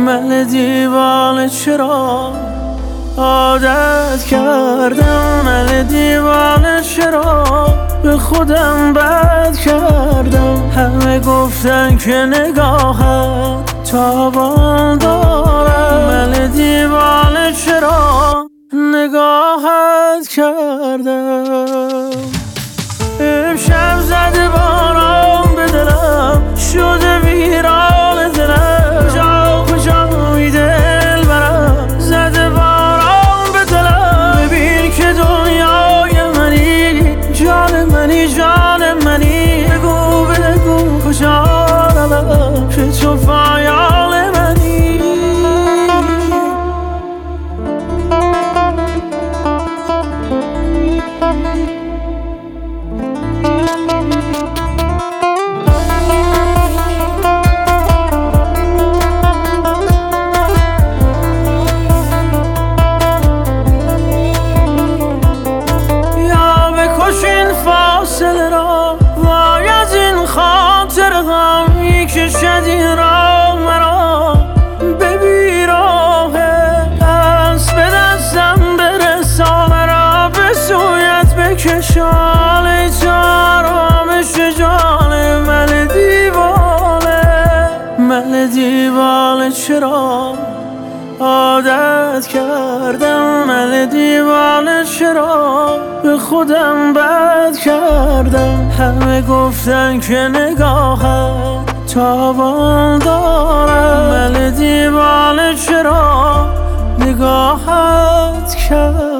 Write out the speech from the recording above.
من دیوانه چرا عادت کردم، من دیوانه چرا به خودم بد کردم. همه گفتن که نگاهت تابان دارم، من دیوانه چرا نگاهت کردم. امشب زده باران به دلم، شده ویران دلم، جا کجا دل برم. زده باران به دلم، ببین که دنیای منی، جان منی، جان منی. بگو بگو کجا روم که تو فایال منی. فاصله را وای از این خاطر غمی کشد این را مرا به بیراه دست به دستم برسان مرا به سویت بکشان. ای تو آرامش جان من دیوانه، من دیوانه چرا عادت کردم، من دیوانه چرا به خودم بد کردم. همه گفتن که نگاهت تابان دارم، من دیوانه چرا نگاهت کردم.